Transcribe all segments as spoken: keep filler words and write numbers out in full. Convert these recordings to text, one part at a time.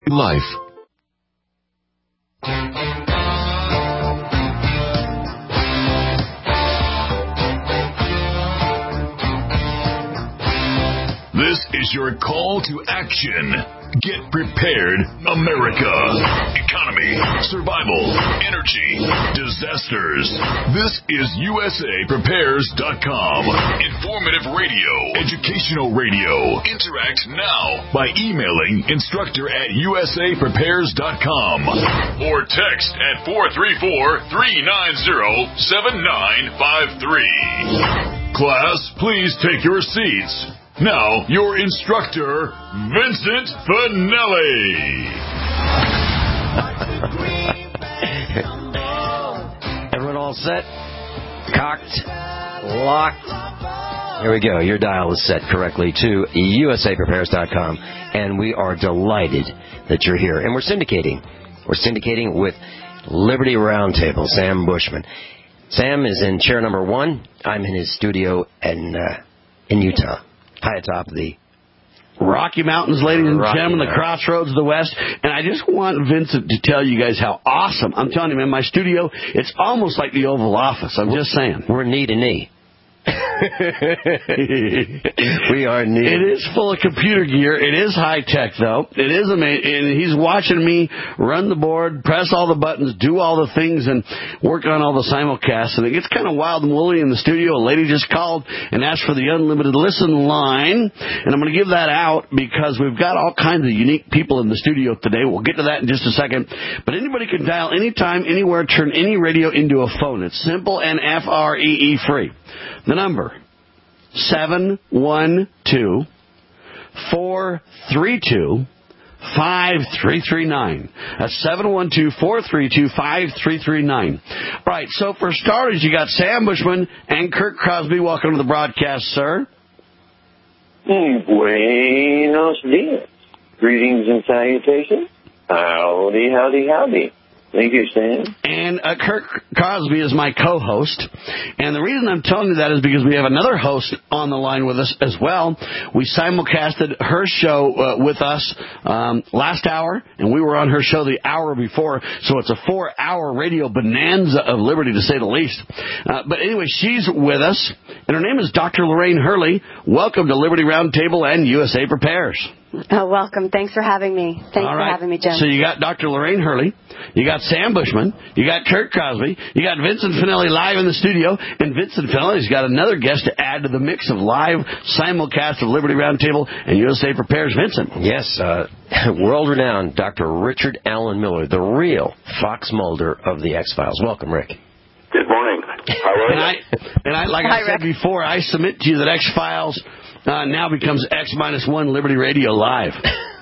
Life. This is your call to action. Get prepared, America. Economy, survival, energy, disasters. This is U S A Prepares dot com. Informative radio, educational radio. Interact now by emailing instructor at U S A Prepares dot com or text at four three four, three nine zero, seven nine five three. Class, please take your seats. Now, your instructor, Vincent Finelli. Everyone all set? Cocked? Locked? Here we go. Your dial is set correctly to U S A Prepares dot com, and we are delighted that you're here. And we're syndicating. We're syndicating with Liberty Roundtable, Sam Bushman. Sam is in chair number one. I'm in his studio in, uh, in Utah. High atop the Rocky Mountains, ladies and Rocky gentlemen, the Mountains. crossroads of the West. And I just want Vincent to tell you guys how awesome. I'm telling you, man, my studio, it's almost like the Oval Office. I'm just saying. We're knee to knee. We are knee. It is full of computer gear. It is high tech, though. It is amazing. And he's watching me run the board, press all the buttons, do all the things, and work on all the simulcasts. And it gets kind of wild and woolly in the studio. A lady just called and asked for the unlimited listen line. And I'm going to give that out because we've got all kinds of unique people in the studio today. We'll get to that in just a second. But anybody can dial anytime, anywhere, turn any radio into a phone. It's simple and F R E E free. The number, seven one two, four three two, five three three nine. That's seven one two, four three two, five three three nine. All right, so for starters, you got Sam Bushman and Kirk Crosby. Welcome to the broadcast, sir. Buenos dias. Greetings and salutations. Howdy, howdy, howdy. Thank you, Sam. And uh, Kirk Crosby is my co-host. And the reason I'm telling you that is because we have another host on the line with us as well. We simulcasted her show uh, with us um, last hour, and we were on her show the hour before. So it's a four-hour radio bonanza of liberty, to say the least. Uh, but anyway, she's with us, and her name is Doctor Lorraine Hurley. Welcome to Liberty Roundtable and U S A Prepares. Oh, welcome. Thanks for having me. Thanks All right. for having me, Jim. So you got Doctor Lorraine Hurley, you got Sam Bushman, you got Kirk Crosby, you got Vincent Finelli live in the studio, and Vincent Finelli's got another guest to add to the mix of live simulcast of Liberty Roundtable and U S A Prepares. Vincent. Yes, uh, world-renowned Doctor Richard Allen Miller, the real Fox Mulder of the X-Files. Welcome, Rick. Good morning. How are And you? I, and I, like Hi, I said Rick. before, I submit to you that X-Files uh, now becomes X minus one Liberty Radio Live.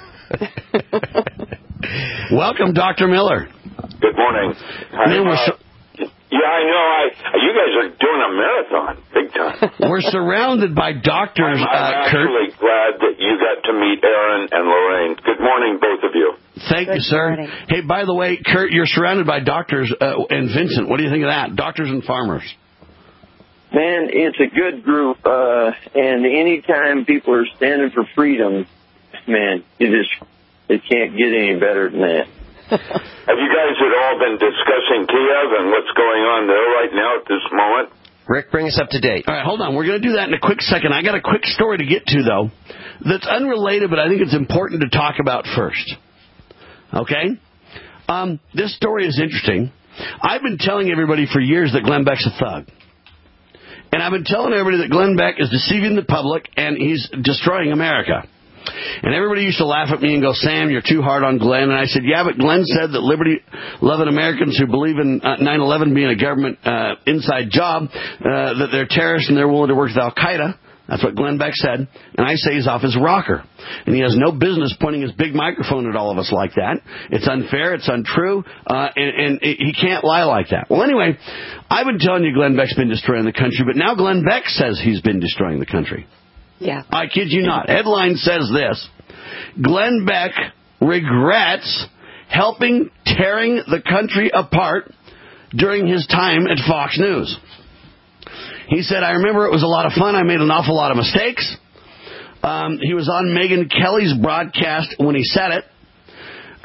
Welcome, Doctor Miller. Good morning. Man, we're Uh, so- yeah, I know. I You guys are doing a marathon, big time. We're surrounded by doctors, I'm, I'm uh, Kurt. actually glad that you got to meet Aaron and Lorraine. Good morning, both of you. Thank Good you, sir. morning. Hey, by the way, Kurt, you're surrounded by doctors, uh, and Vincent, what do you think of that? Doctors and farmers. Man, it's a good group, uh, and anytime people are standing for freedom, man, it just it can't get any better than that. Have you guys at all been discussing Kiev and what's going on there right now at this moment? Rick, bring us up to date. All right, hold on. We're going to do that in a quick second. I got a quick story to get to, though, that's unrelated, but I think it's important to talk about first. Okay? Um, this story is interesting. I've been telling everybody for years that Glenn Beck's a thug. And I've been telling everybody that Glenn Beck is deceiving the public and he's destroying America. And everybody used to laugh at me and go, Sam, you're too hard on Glenn. And I said, yeah, but Glenn said that liberty-loving Americans who believe in uh, nine eleven being a government uh, inside job, uh, that they're terrorists and they're willing to work with Al-Qaeda. That's what Glenn Beck said. And I say he's off his rocker. And he has no business pointing his big microphone at all of us like that. It's unfair. It's untrue. Uh, and, and he can't lie like that. Well, anyway, I've been telling you Glenn Beck's been destroying the country, but now Glenn Beck says he's been destroying the country. Yeah. I kid you not. Headline says this. Glenn Beck regrets helping tearing the country apart during his time at Fox News. He said, I remember it was a lot of fun. I made an awful lot of mistakes. Um, he was on Megyn Kelly's broadcast when he said it.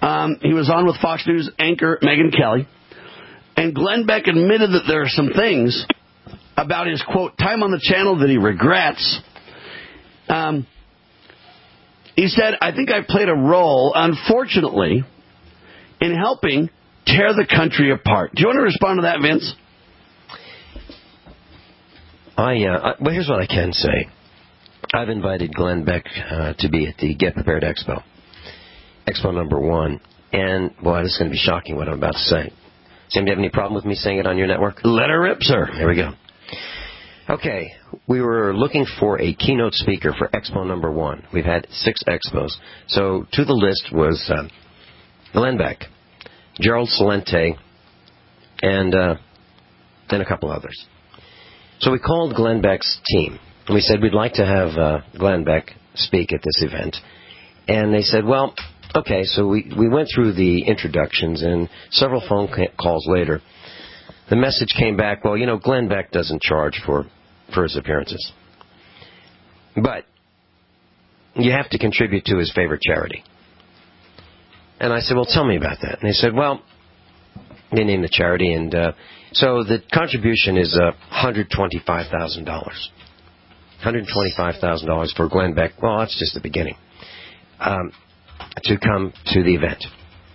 Um, he was on with Fox News anchor Megyn Kelly. And Glenn Beck admitted that there are some things about his, quote, time on the channel that he regrets. Um, he said, I think I played a role, unfortunately, in helping tear the country apart. Do you want to respond to that, Vince? I, uh, I well, here's what I can say. I've invited Glenn Beck uh, to be at the Get Prepared Expo, Expo number one. And, boy, this is going to be shocking what I'm about to say. Sam, do you have any problem with me saying it on your network? Let her rip, sir. There we go. Okay, we were looking for a keynote speaker for Expo number one. We've had six expos. So to the list was uh, Glenn Beck, Gerald Celente, and uh, then a couple others. So we called Glenn Beck's team, and we said we'd like to have uh, Glenn Beck speak at this event. And they said, well, okay, so we, we went through the introductions, and several phone calls later, the message came back, well, you know, Glenn Beck doesn't charge for, for his appearances. But you have to contribute to his favorite charity. And I said, well, tell me about that. And they said, well, they named the charity, and uh, so the contribution is uh, one hundred twenty-five thousand dollars. one hundred twenty-five thousand dollars for Glenn Beck. Well, that's just the beginning. Um, to come to the event.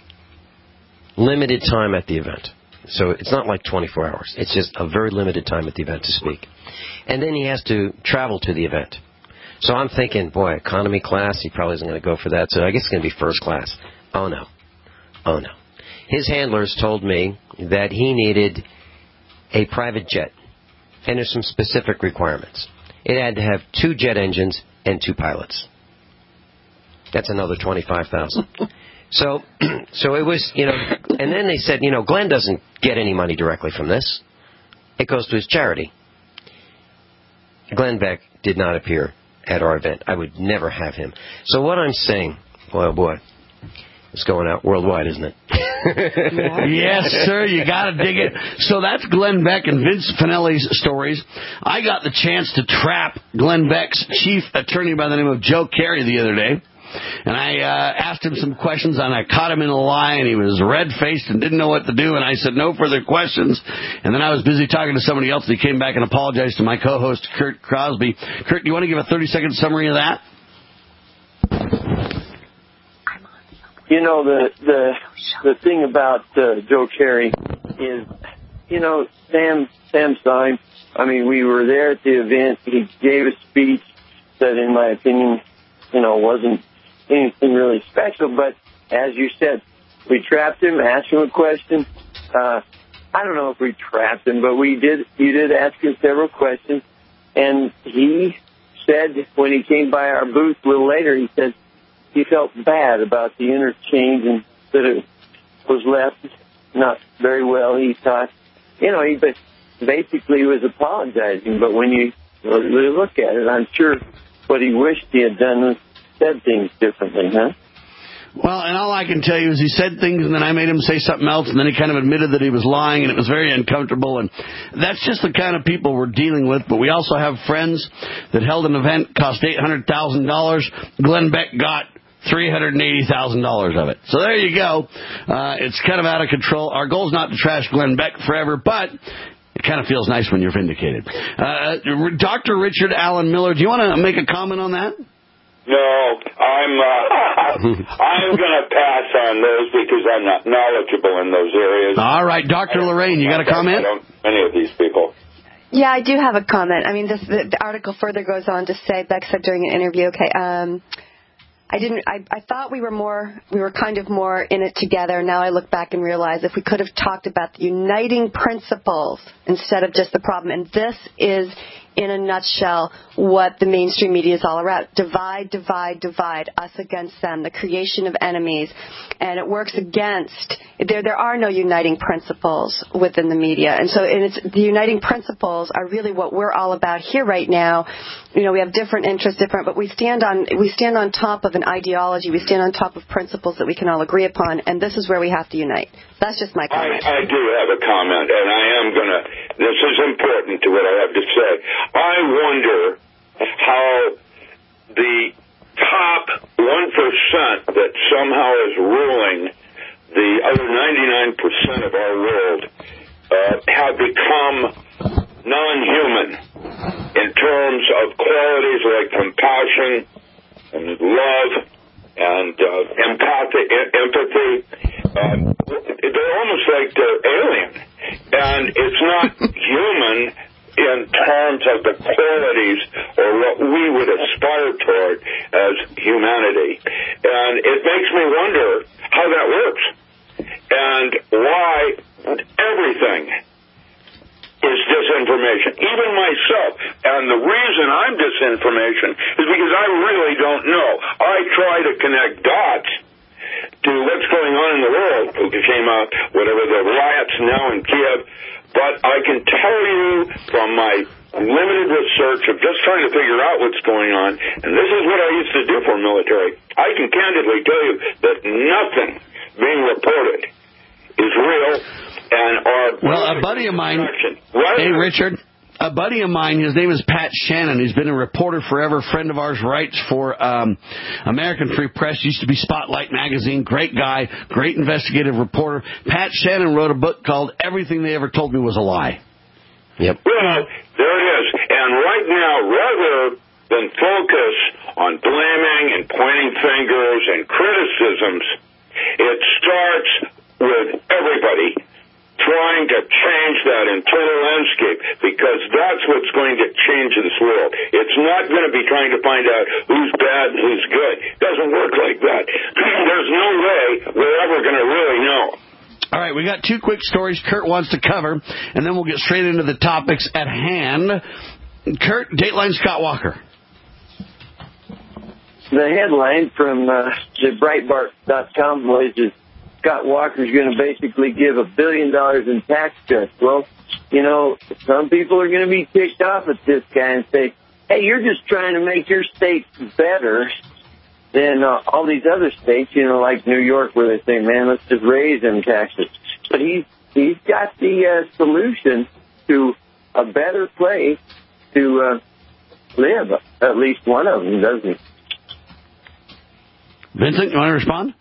Limited time at the event. So it's not like twenty-four hours. It's just a very limited time at the event to speak. And then he has to travel to the event. So I'm thinking, boy, economy class, he probably isn't going to go for that. So I guess it's going to be first class. Oh, no. Oh, no. His handlers told me that he needed a private jet. And there's some specific requirements. It had to have two jet engines and two pilots. That's another twenty-five thousand dollars. So, so it was, you know, and then they said, you know, Glenn doesn't get any money directly from this. It goes to his charity. Glenn Beck did not appear at our event. I would never have him. So what I'm saying, boy, oh boy, it's going out worldwide, isn't it? Yeah. Yes, sir. You got to dig it. So that's Glenn Beck and Vince Finelli's stories. I got the chance to trap Glenn Beck's chief attorney by the name of Joe Carey the other day. And I uh, asked him some questions, and I caught him in a lie, and he was red-faced and didn't know what to do, and I said, no further questions. And then I was busy talking to somebody else, and he came back and apologized to my co-host, Kurt Crosby. Kurt, do you want to give a thirty-second summary of that? You know, the the the thing about uh, Joe Carey is, you know, Sam Sam Stein, I mean, we were there at the event. He gave a speech that, in my opinion, you know, wasn't anything really special, but as you said, we trapped him, asked him a question. Uh, I don't know if we trapped him, but we did. You did ask him several questions, and he said when he came by our booth a little later, he said he felt bad about the interchange and that it was left not very well. He thought, you know, he basically was apologizing, but when you really look at it, I'm sure what he wished he had done was said things differently, huh? Well, and all I can tell you is he said things, and then I made him say something else, and then he kind of admitted that he was lying, and it was very uncomfortable, and that's just the kind of people we're dealing with. But we also have friends that held an event, cost eight hundred thousand dollars. Glenn Beck got three hundred eighty thousand dollars of it. So there you go. Uh, it's kind of out of control. Our goal is not to trash Glenn Beck forever, but it kind of feels nice when you're vindicated. Uh, Doctor Richard Allen Miller, do you want to make a comment on that? No, I'm uh, I'm going to pass on those because I'm not knowledgeable in those areas. All right, Doctor Lorraine, you got a comment? I don't know any of these people. Yeah, I do have a comment. I mean, this, the, the article further goes on to say, Beck said during an interview, okay, um, I didn't. I, I thought we were more. We were kind of more in it together. Now I look back and realize if we could have talked about the uniting principles instead of just the problem. And this is, in a nutshell, what the mainstream media is all about. Divide, divide, divide, us against them, the creation of enemies. And it works against, there there are no uniting principles within the media. And so and it's, the uniting principles are really what we're all about here right now. You know, we have different interests, different, but we stand on we stand on top of an ideology. We stand on top of principles that we can all agree upon, and this is where we have to unite. That's just my comment. I, I do have a comment, and I am going to, this is important to what I have to say. I wonder how the top one percent that somehow is ruling ninety-nine percent of our world uh, have become non-human in terms of qualities like compassion and love and uh, empathy. empathy. Um, they're almost like they're alien. And it's not human in terms of the qualities or what we would aspire toward as humanity. And it makes me wonder how that works and why everything is disinformation, even myself. And the reason I'm disinformation is because I really don't know. I try to connect dots to what's going on in the world, Fukushima, whatever, the riots now in Kiev, but I can tell you from my limited research of just trying to figure out what's going on, and this is what I used to do for military, I can candidly tell you that nothing being reported is real. And our well, a buddy of mine, right hey, Richard, a buddy of mine, his name is Pat Shannon. He's been a reporter forever, friend of ours, writes for um, American Free Press, used to be Spotlight Magazine, great guy, great investigative reporter. Pat Shannon wrote a book called Everything They Ever Told Me Was a Lie. Yep. Well, there it is. And right now, rather than focus on blaming and pointing fingers and criticisms, it starts with everybody trying to change that internal landscape, because that's what's going to change this world. It's not going to be trying to find out who's bad and who's good. It doesn't work like that. There's no way we're ever going to really know. All right, we got two quick stories Kurt wants to cover, and then we'll get straight into the topics at hand. Kurt, Dateline Scott Walker. The headline from uh, the Breitbart dot com was is Scott Walker's going to basically give a billion dollars in tax cuts. Well, you know, some people are going to be ticked off at this guy and say, hey, you're just trying to make your state better than uh, all these other states, you know, like New York, where they say, man, let's just raise them taxes. But he's, he's got the uh, solution to a better place to uh, live, at least one of them, doesn't he? Vincent, you want to respond?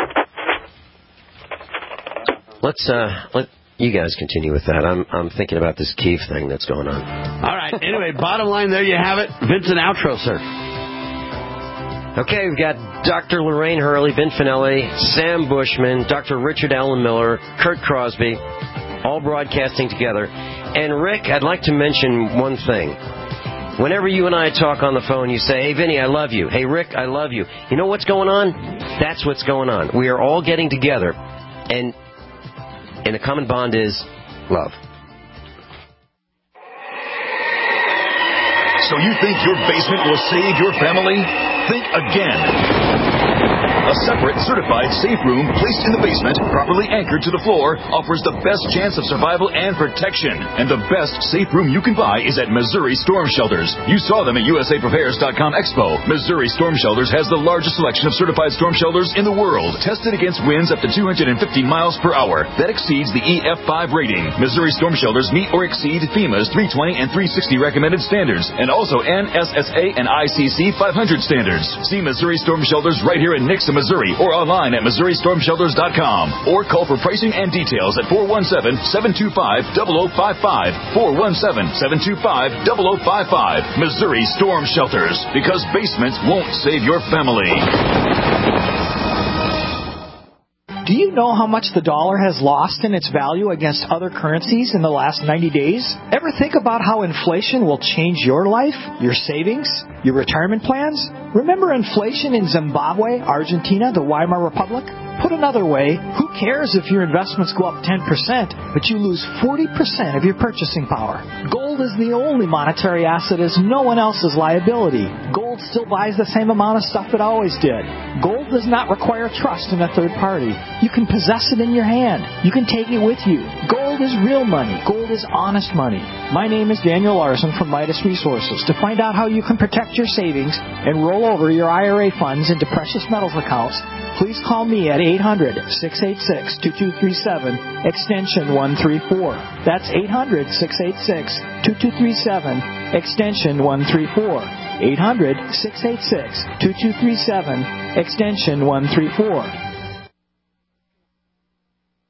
Let's uh, let you guys continue with that. I'm I'm thinking about this Kiev thing that's going on. All right. Anyway, bottom line, there you have it. Vincent, outro, sir. Okay, we've got Doctor Lorraine Hurley, Vin Finelli, Sam Bushman, Doctor Richard Allen Miller, Kurt Crosby, all broadcasting together. And Rick, I'd like to mention one thing. Whenever you and I talk on the phone, you say, hey, Vinny, I love you. Hey, Rick, I love you. You know what's going on? That's what's going on. We are all getting together, and and the common bond is love. So you think your basement will save your family? Think again. A separate, certified safe room placed in the basement, properly anchored to the floor, offers the best chance of survival and protection. And the best safe room you can buy is at Missouri Storm Shelters. You saw them at U S A Prepares dot com Expo. Missouri Storm Shelters has the largest selection of certified storm shelters in the world, tested against winds up to two hundred fifty miles per hour. That exceeds the E F five rating. Missouri Storm Shelters meet or exceed FEMA's three twenty and three sixty recommended standards, and also N S S A and I C C five hundred standards. See Missouri Storm Shelters right here in Nixa, Missouri, or online at Missouri Storm Shelters dot com, or call for pricing and details at four one seven, seven two five, zero zero five five, four one seven, seven two five, zero zero five five. Missouri Storm Shelters, because basements won't save your family. Do you know how much the dollar has lost in its value against other currencies in the last ninety days? Ever think about how inflation will change your life, your savings, your retirement plans? Remember inflation in Zimbabwe, Argentina, the Weimar Republic? Put another way, who cares if your investments go up ten percent, but you lose forty percent of your purchasing power? Gold is the only monetary asset as no one else's liability. Gold still buys the same amount of stuff it always did. Gold does not require trust in a third party. You can possess it in your hand. You can take it with you. Gold is real money. Gold is honest money. My name is Daniel Larson from Midas Resources. To find out how you can protect your savings and roll over your I R A funds into precious metals accounts, please call me at eight hundred, six eight six, two two three seven, extension one three four. That's eight hundred, six eight six, two two three seven, extension one three four. eight hundred, six eight six, two two three seven, extension one three four.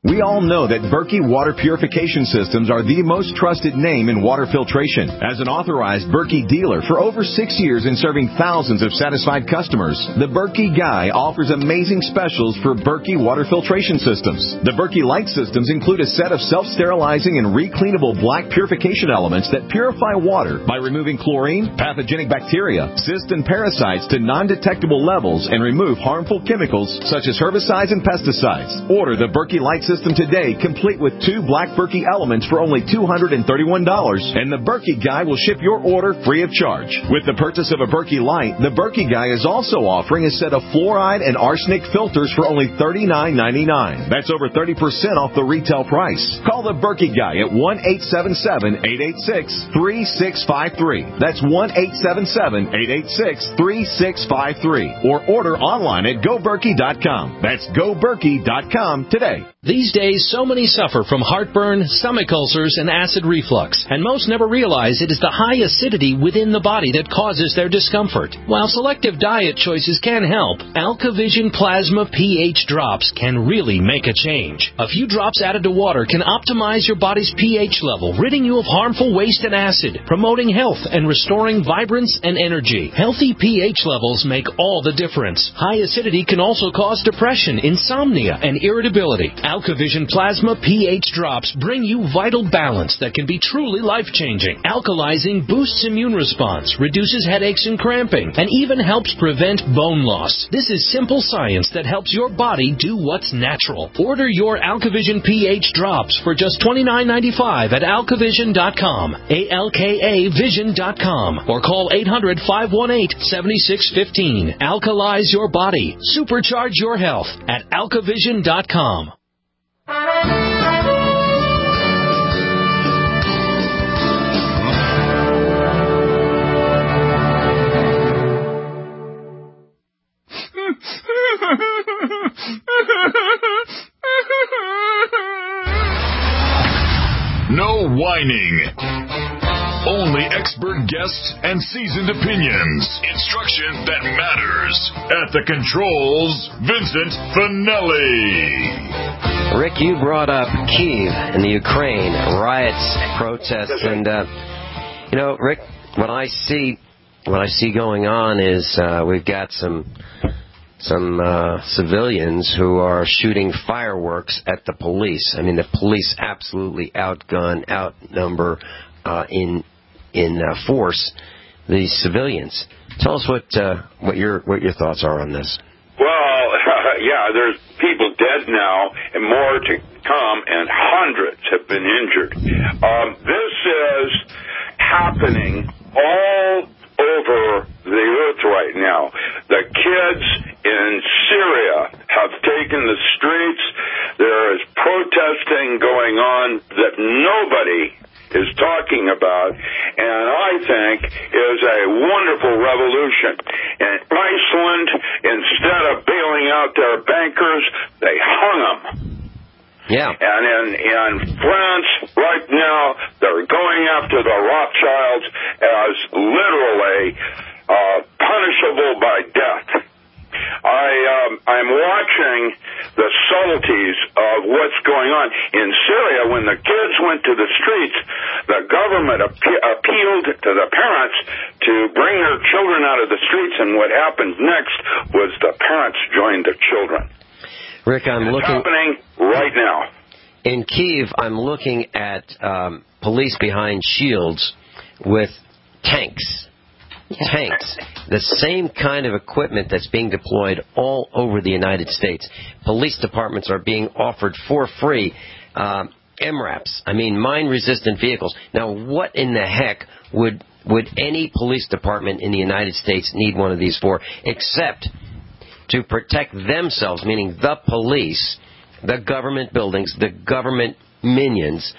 We all know that Berkey Water Purification Systems are the most trusted name in water filtration. As an authorized Berkey dealer for over six years and serving thousands of satisfied customers, the Berkey Guy offers amazing specials for Berkey water filtration systems. The Berkey Light systems include a set of self-sterilizing and recleanable black purification elements that purify water by removing chlorine, pathogenic bacteria, cysts, and parasites to non-detectable levels and remove harmful chemicals such as herbicides and pesticides. Order the Berkey Light system today, complete with two black Berkey elements for only two hundred thirty-one dollars, and the Berkey Guy will ship your order free of charge. With the purchase of a Berkey Light, the Berkey Guy is also offering a set of fluoride and arsenic filters for only thirty-nine ninety-nine. That's over thirty percent off the retail price. Call the Berkey Guy at one eight seven seven, eight eight six, three six five three. That's one eight seven seven, eight eight six, three six five three. Or order online at go berkey dot com. That's go berkey dot com today. These days, so many suffer from heartburn, stomach ulcers, and acid reflux, and most never realize it is the high acidity within the body that causes their discomfort. While selective diet choices can help, AlkaVision Plasma pH drops can really make a change. A few drops added to water can optimize your body's pH level, ridding you of harmful waste and acid, promoting health and restoring vibrance and energy. Healthy pH levels make all the difference. High acidity can also cause depression, insomnia, and irritability. AlkaVision Plasma pH drops bring you vital balance that can be truly life-changing. Alkalizing boosts immune response, reduces headaches and cramping, and even helps prevent bone loss. This is simple science that helps your body do what's natural. Order your AlkaVision pH drops for just twenty-nine ninety-five at alka vision dot com, A L K A vision dot com, or call eight hundred, five one eight, seven six one five. Alkalize your body. Supercharge your health at alka vision dot com. No whining. Only expert guests and seasoned opinions. Instruction that matters. At the controls, Vincent Finelli. Rick, you brought up Kyiv in the Ukraine, riots, protests, and, uh, you know, Rick, what I see, what I see going on is uh, we've got some some uh, civilians who are shooting fireworks at the police. I mean, the police absolutely outgun, outnumber uh, in in uh, force these civilians. Tell us what uh, what your what your thoughts are on this. Well, yeah, there's people dead now, and more to come, and hundreds have been injured. Um, this is happening all over the earth right now. The kids in Syria have taken the streets. There is protesting going on that nobody is talking about, and I think is a wonderful revolution. In Iceland, instead of bailing out their bankers, they hung them. Yeah. And in, in France, right now, they're going after the Rothschilds as literally uh, punishable by death. I, um, I'm watching the subtleties of what's going on. In Syria, when the kids went to the streets, the government appe- appealed to the parents to bring their children out of the streets, and what happened next was the parents joined the children. Rick, I'm it's looking... happening right now. In Kyiv, I'm looking at um, police behind shields with tanks. Yeah. Tanks. The same kind of equipment that's being deployed all over the United States. Police departments are being offered for free um, M RAPs. I mean, mine-resistant vehicles. Now, what in the heck would would any police department in the United States need one of these for, except to protect themselves, meaning the police, the government buildings, the government minions,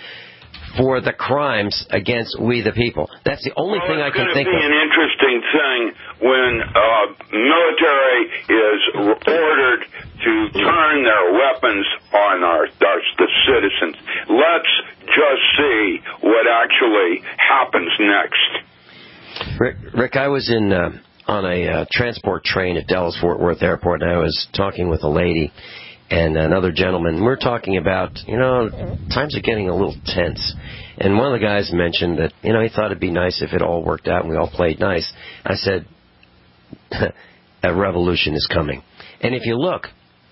for the crimes against we the people? That's the only well, thing I can think of. It's going to be an interesting thing when uh, military is ordered to turn their weapons on our, our the citizens. Let's just see what actually happens next. Rick, Rick I was in uh, on a uh, transport train at Dallas-Fort Worth Airport, and I was talking with a lady, and another gentleman. We're talking about, you know, times are getting a little tense. And one of the guys mentioned that, you know, he thought it'd be nice if it all worked out and we all played nice. I said, a revolution is coming. And if you look,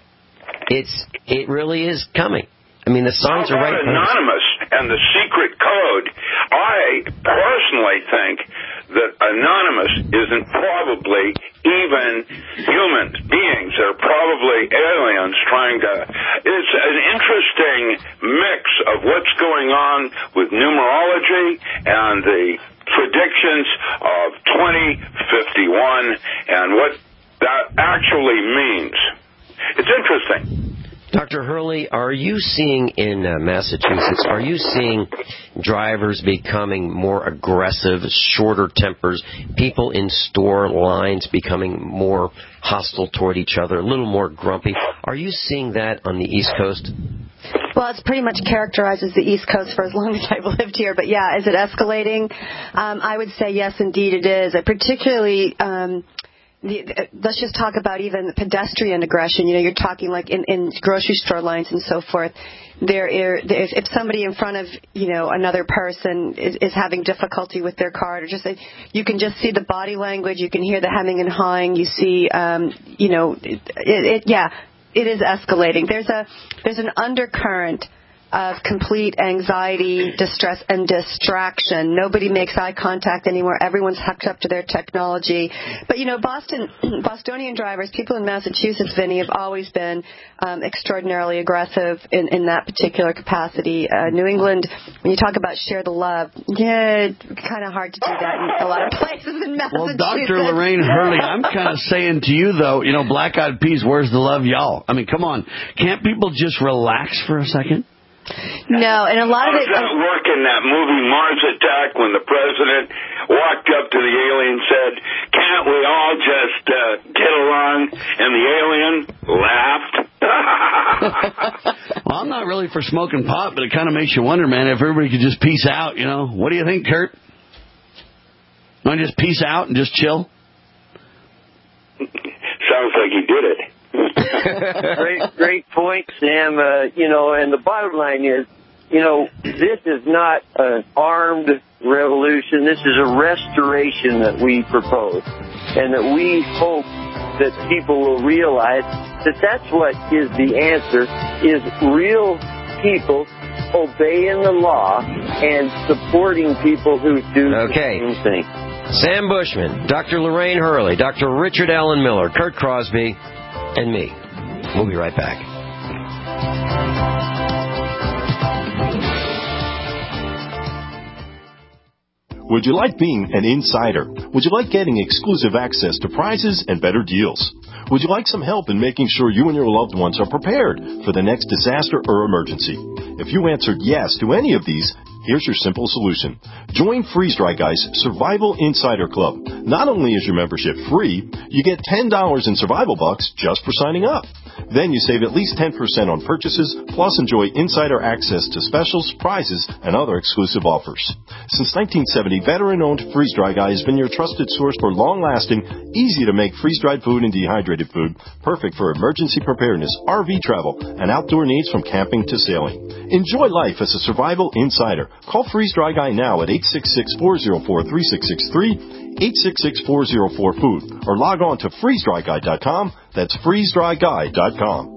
it's it really is coming. I mean, the signs are right. Anonymous and the secret code. I personally think that Anonymous isn't probably even human beings. They're probably aliens trying to... It's an interesting mix of what's going on with numerology and the predictions of twenty fifty-one and what that actually means. It's interesting. Doctor Hurley, are you seeing in uh, Massachusetts, are you seeing drivers becoming more aggressive, shorter tempers, people in store lines becoming more hostile toward each other, a little more grumpy? Are you seeing that on the East Coast? Well, it's pretty much characterized as the East Coast for as long as I've lived here. But, yeah, is it escalating? Um, I would say, yes, indeed it is. I particularly... Um, The, let's just talk about even pedestrian aggression. You know, you're talking like in, in grocery store lines and so forth. There, if, if somebody in front of, you know, another person is, is having difficulty with their car, or just you can just see the body language. You can hear the hemming and hawing. You see, um, you know, it, it, yeah, it is escalating. There's a there's an undercurrent of complete anxiety, distress, and distraction. Nobody makes eye contact anymore. Everyone's hooked up to their technology. But, you know, Boston, Bostonian drivers, people in Massachusetts, Vinny, have always been um, extraordinarily aggressive in, in that particular capacity. Uh, New England, when you talk about share the love, yeah, it's kind of hard to do that in a lot of places in Massachusetts. Well, Doctor Lorraine Hurley, I'm kind of saying to you, though, you know, Black Eyed Peas, where's the love, y'all? I mean, come on. Can't people just relax for a second? No, and a lot of it... How does that work in that movie Mars Attack when the president walked up to the alien and said, can't we all just uh, get along? And the alien laughed. Well, I'm not really for smoking pot, but it kind of makes you wonder, man, if everybody could just peace out, you know. What do you think, Kurt? Want to just peace out and just chill? Sounds like he did it. great, great point, Sam. Uh, you know, and the bottom line is, you know, this is not an armed revolution. This is a restoration that we propose, and that we hope that people will realize that that's what is the answer, is real people obeying the law and supporting people who do okay. the same thing. Sam Bushman, Doctor Lorraine Hurley, Doctor Richard Allen Miller, Kurt Crosby, and me. We'll be right back. Would you like being an insider? Would you like getting exclusive access to prizes and better deals? Would you like some help in making sure you and your loved ones are prepared for the next disaster or emergency? If you answered yes to any of these, here's your simple solution. Join Freeze Dry Guy's Survival Insider Club. Not only is your membership free, you get ten dollars in survival bucks just for signing up. Then you save at least ten percent on purchases, plus enjoy insider access to specials, prizes, and other exclusive offers. Since nineteen seventy, veteran-owned Freeze Dry Guy has been your trusted source for long-lasting, easy-to-make freeze-dried food and dehydrated food, perfect for emergency preparedness, R V travel, and outdoor needs from camping to sailing. Enjoy life as a survival insider. Call Freeze Dry Guy now at eight six six, four zero four, three six six three, eight six six, four zero four, food, or log on to freeze dry guy dot com. That's freeze dry guy dot com.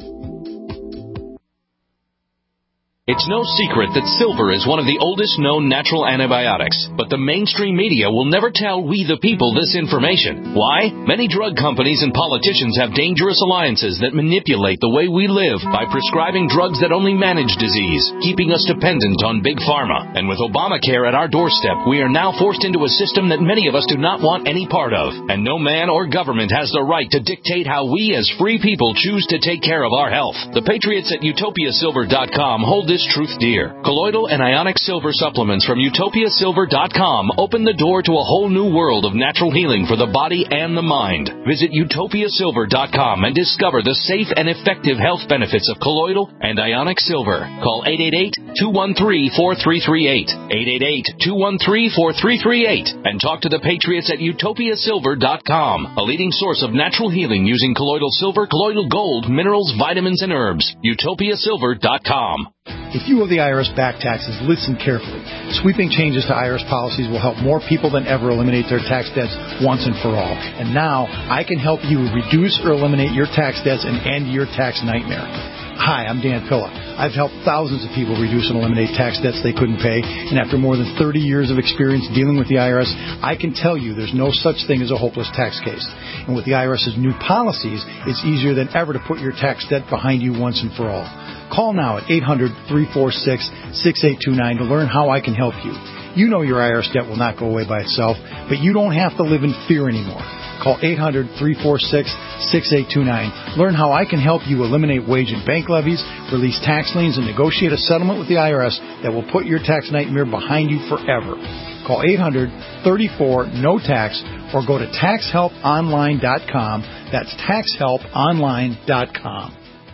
It's no secret that silver is one of the oldest known natural antibiotics, but the mainstream media will never tell we the people this information. Why? Many drug companies and politicians have dangerous alliances that manipulate the way we live by prescribing drugs that only manage disease, keeping us dependent on big pharma. And with Obamacare at our doorstep, we are now forced into a system that many of us do not want any part of. And no man or government has the right to dictate how we as free people choose to take care of our health. The patriots at utopia silver dot com hold this Precious Truth Deer. Colloidal and ionic silver supplements from utopia silver dot com open the door to a whole new world of natural healing for the body and the mind. Visit utopia silver dot com and discover the safe and effective health benefits of colloidal and ionic silver. Call eight eight eight, two one three, four three three eight, eight eight eight, two one three, four three three eight, and talk to the Patriots at utopia silver dot com, a leading source of natural healing using colloidal silver, colloidal gold, minerals, vitamins, and herbs. utopia silver dot com. If you owe the I R S back taxes, listen carefully. Sweeping changes to I R S policies will help more people than ever eliminate their tax debts once and for all. And now, I can help you reduce or eliminate your tax debts and end your tax nightmare. Hi, I'm Dan Pilla. I've helped thousands of people reduce and eliminate tax debts they couldn't pay, and after more than thirty years of experience dealing with the I R S, I can tell you there's no such thing as a hopeless tax case. And with the IRS's new policies, it's easier than ever to put your tax debt behind you once and for all. Call now at eight hundred, three four six, six eight two nine to learn how I can help you. You know your I R S debt will not go away by itself, but you don't have to live in fear anymore. Call eight hundred, three four six, six eight two nine. Learn how I can help you eliminate wage and bank levies, release tax liens, and negotiate a settlement with the I R S that will put your tax nightmare behind you forever. Call eight hundred, three four, N O tax or go to tax help online dot com. That's tax help online dot com.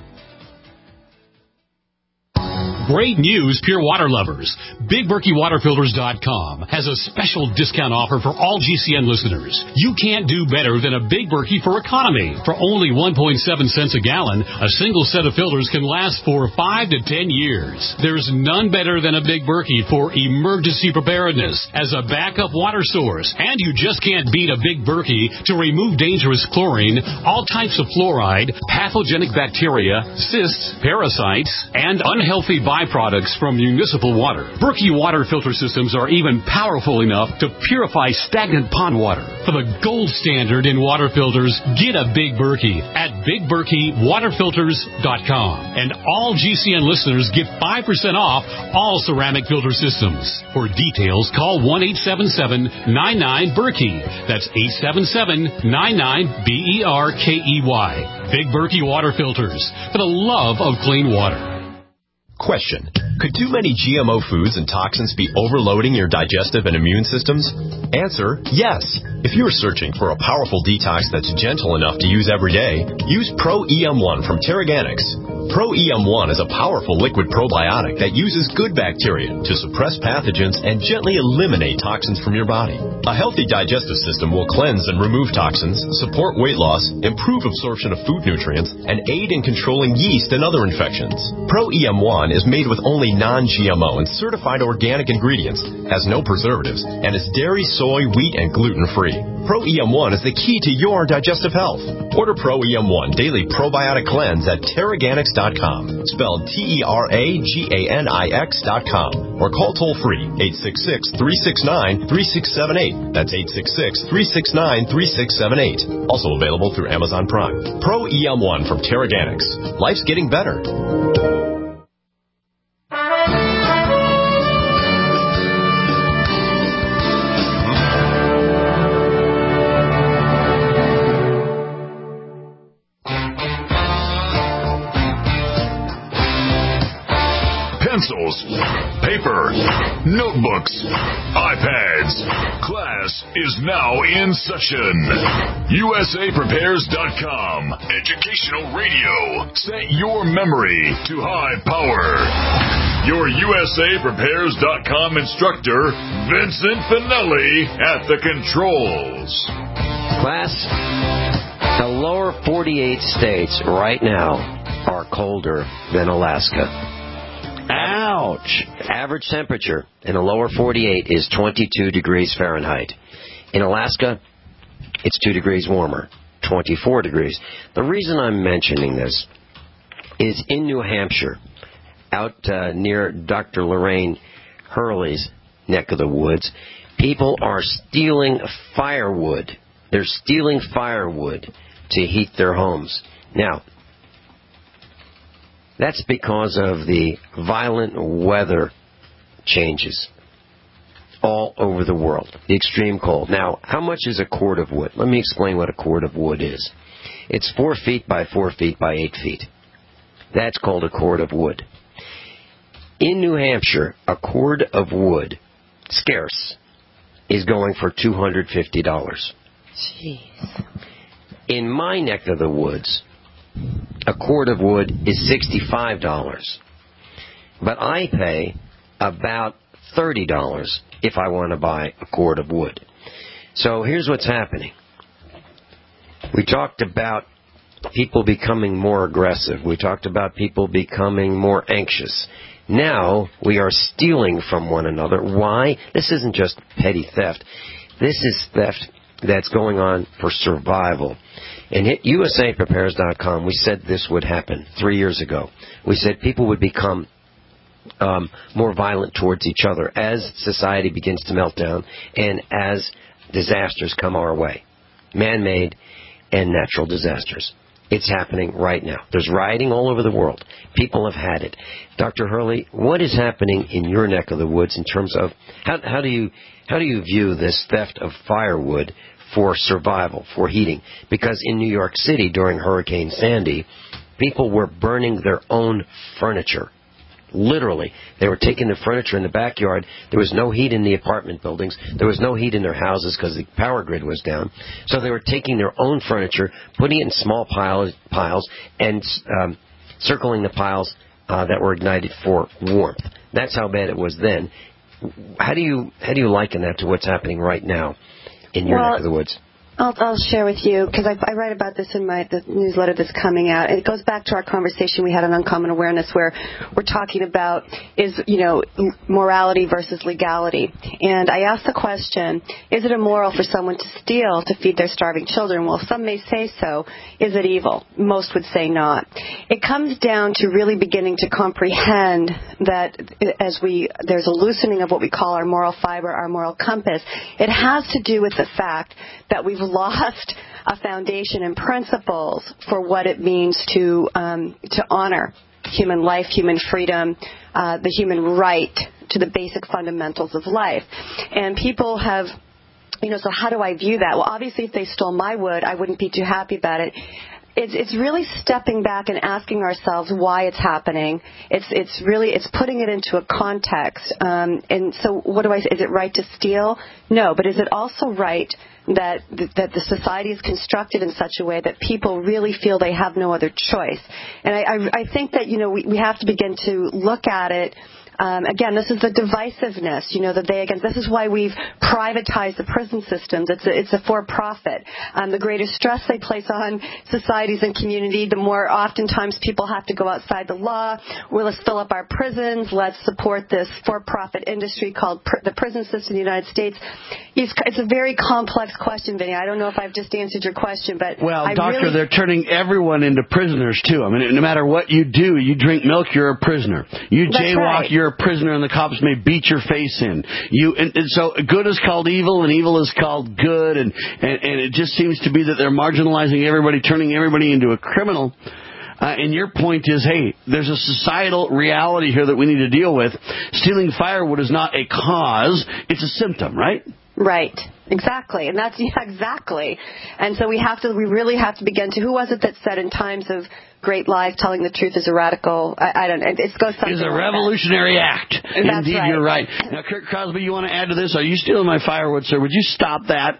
Great news, pure water lovers. Big Berkey Water Filters dot com has a special discount offer for all G C N listeners. You can't do better than a Big Berkey for economy. For only one point seven cents a gallon, a single set of filters can last for five to ten years. There's none better than a Big Berkey for emergency preparedness as a backup water source. And you just can't beat a Big Berkey to remove dangerous chlorine, all types of fluoride, pathogenic bacteria, cysts, parasites, and unhealthy byproducts from municipal water. Berkey water filter systems are even powerful enough to purify stagnant pond water. For the gold standard in water filters, get a Big Berkey at Big Berkey Water Filters dot com. And all G C N listeners get five percent off all ceramic filter systems. For details, call one eight seven seven, nine nine, Berkey. That's eight seven seven, nine nine, B E R K E Y. Big Berkey Water Filters, for the love of clean water. Question. Could too many G M O foods and toxins be overloading your digestive and immune systems? Answer, yes. If you are searching for a powerful detox that's gentle enough to use every day, use Pro E M one from Terraganics. Pro E M one is a powerful liquid probiotic that uses good bacteria to suppress pathogens and gently eliminate toxins from your body. A healthy digestive system will cleanse and remove toxins, support weight loss, improve absorption of food nutrients, and aid in controlling yeast and other infections. Pro E M one is made with only non-G M O and certified organic ingredients, has no preservatives, and is dairy, soy, wheat, and gluten-free. Pro E M one is the key to your digestive health. Order Pro E M one Daily Probiotic Cleanse at Terraganics dot com, spelled T E R A G A N I X dot com, or call toll-free eight six six, three six nine, three six seven eight. That's eight six six, three six nine, three six seven eight. Also available through Amazon Prime. Pro E M one from Terraganics. Life's getting better. Pencils, paper, notebooks, iPads. Class is now in session. U S A Prepares dot com. Educational radio. Set your memory to high power. Your U S A Prepares dot com instructor, Vincent Finelli, at the controls. Class, the lower forty-eight states right now are colder than Alaska. Ouch! Average temperature in the lower forty-eight is twenty-two degrees Fahrenheit. In Alaska, it's two degrees warmer, twenty-four degrees. The reason I'm mentioning this is in New Hampshire, out uh, near Doctor Lorraine Hurley's neck of the woods, people are stealing firewood. They're stealing firewood to heat their homes. Now, that's because of the violent weather changes all over the world, the extreme cold. Now, how much is a cord of wood? Let me explain what a cord of wood is. It's four feet by four feet by eight feet. That's called a cord of wood. In New Hampshire, a cord of wood, scarce, is going for two hundred fifty dollars. Jeez. In my neck of the woods, a cord of wood is sixty-five dollars. But I pay about thirty dollars if I want to buy a cord of wood. So here's what's happening. We talked about people becoming more aggressive. We talked about people becoming more anxious. Now we are stealing from one another. Why? This isn't just petty theft. This is theft that's going on for survival. And at U S A Prepares dot com, we said this would happen three years ago. We said people would become um, more violent towards each other as society begins to melt down and as disasters come our way, man-made and natural disasters. It's happening right now. There's rioting all over the world. People have had it. Doctor Hurley, what is happening in your neck of the woods in terms of how, how do you how do you view this theft of firewood for survival, for heating? Because in New York City during Hurricane Sandy, people were burning their own furniture. Literally. They were taking the furniture in the backyard. There was no heat in the apartment buildings. There was no heat in their houses because the power grid was down. So they were taking their own furniture, putting it in small piles, piles and um, circling the piles uh, that were ignited for warmth. That's how bad it was then. How do you how do you liken that to what's happening right now in your well, neck of the woods? I'll, I'll share with you, because I, I write about this in my the newsletter that's coming out. And it goes back to our conversation we had on Uncommon Awareness, where we're talking about is, you know, morality versus legality. And I asked the question, is it immoral for someone to steal to feed their starving children? Well, some may say so. Is it evil? Most would say not. It comes down to really beginning to comprehend that as we, there's a loosening of what we call our moral fiber, our moral compass. It has to do with the fact that we've lost a foundation and principles for what it means to um, to honor human life, human freedom, uh, the human right to the basic fundamentals of life. And people have, you know, so how do I view that? Well, obviously, if they stole my wood, I wouldn't be too happy about it. It's, it's really stepping back and asking ourselves why it's happening. It's it's really it's putting it into a context. Um, and so, what do I say? Is it right to steal? No, but is it also right that that the society is constructed in such a way that people really feel they have no other choice? And I I, I think that you know we we have to begin to look at it. Um, again, this is the divisiveness, you know, the they against. This is why we've privatized the prison systems. It's a, it's a for-profit. Um, the greater stress they place on societies and community, the more oftentimes people have to go outside the law. Well, let's fill up our prisons. Let's support this for-profit industry called pr- the prison system in the United States. It's, it's a very complex question, Vinny. I don't know if I've just answered your question, but well, I doctor, really... they're turning everyone into prisoners too. I mean, no matter what you do, you drink milk, you're a prisoner. You That's jaywalk, right. you're a prisoner, and the cops may beat your face in. You and, and so good is called evil, and evil is called good, and, and and it just seems to be that they're marginalizing everybody, turning everybody into a criminal. Uh, and your point is, hey, there's a societal reality here that we need to deal with. Stealing firewood is not a cause; it's a symptom, right? Right. Exactly. And that's, yeah, exactly. And so we have to, we really have to begin to, who was it that said in times of great lies, telling the truth is a radical, I, I don't know, it goes something Is a like revolutionary that. act. And that's Indeed, right. you're right. Now, Kurt Crosby, you want to add to this? Are you stealing my firewood, sir? Would you stop that?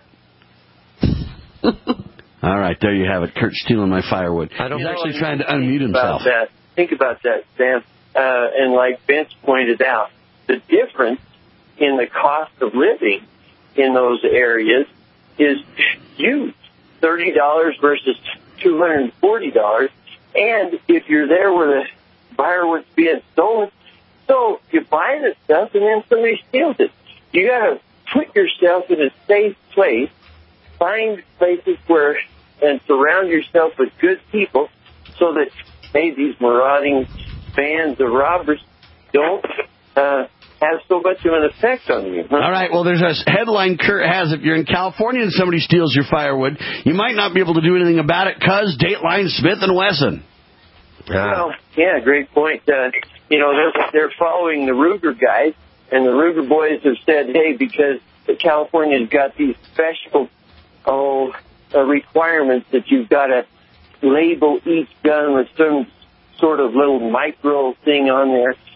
All right, there you have it. Kurt's stealing my firewood. I don't He's know. actually trying to unmute himself. About that. Think about that, Sam. Uh, and like Vince pointed out, the difference in the cost of living in those areas is huge. thirty dollars versus two hundred forty dollars. And if you're there where the firewood's being stolen, so you buy the stuff and then somebody steals it. You got to put yourself in a safe place, find places where, and surround yourself with good people so that, hey, these marauding bands of robbers don't uh, have so much of an effect on you. Huh? All right, well, there's a headline Kurt has. If you're in California and somebody steals your firewood, you might not be able to do anything about it because Dateline Smith and Wesson. Well, yeah, great point. Uh, you know, they're, they're following the Ruger guys, and the Ruger boys have said, hey, because California's got these special oh, uh, requirements that you've got to label each gun with some sort of little micro thing on there.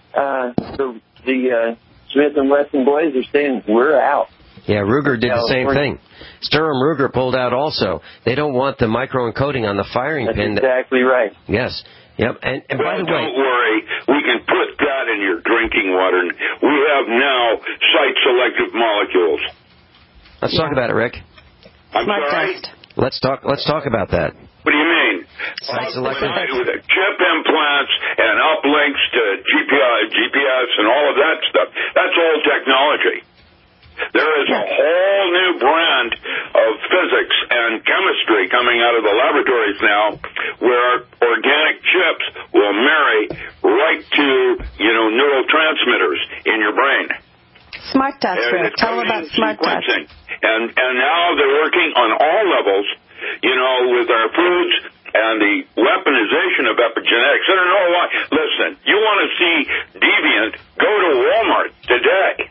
uh, the the uh, Smith and Wesson boys are saying we're out. Yeah, Ruger did the same California. thing. Sturm Ruger pulled out also. They don't want the micro-encoding on the firing That's pin. exactly right. Yes. Yep. And, and well, by the way, don't worry. We can put that in your drinking water. We have now site-selective molecules. let's talk about it, Rick. I'm Smart sorry? test. Let's talk. Let's talk about that. What do you mean? Site-selective. With the chip implants and uplinks to G P S, G P S and all of that stuff. That's old technology. There is a whole new brand of physics and chemistry coming out of the laboratories now where organic chips will marry right to, you know, neurotransmitters in your brain. Smart test, And Rick. it's Tell them coding about smart test. sequencing. And, and now they're working on all levels, you know, with our foods and the weaponization of epigenetics. I don't know why. Listen, you want to see Deviant, go to Walmart today.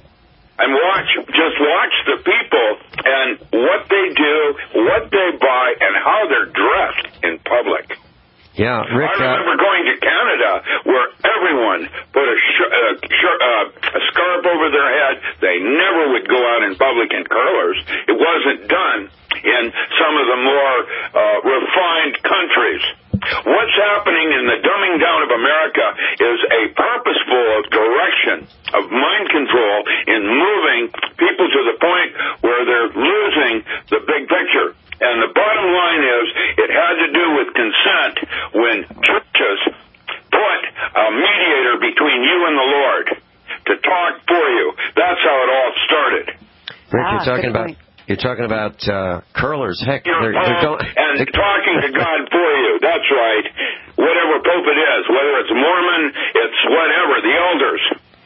And watch, just watch the people and what they do, what they buy, and how they're dressed in public. Yeah, Rick. I remember uh, going to Canada where everyone put a, sh- uh, sh- uh, a scarf over their head. They never would go out in public in curlers. It wasn't done in some of the more uh, refined countries. What's happening in the dumbing down of America is a purposeful direction of mind control in moving people to the point where they're losing the big picture. And the bottom line is it had to do with consent when churches put a mediator between you and the Lord to talk for you. That's how it all started. Rick, Ah, you're talking good about point. you're talking about uh, curlers. Heck, Your they're, they're Pope going. and they're- talking to God for you. That's right. Whatever Pope it is, whether it's Mormon, it's whatever, the elders.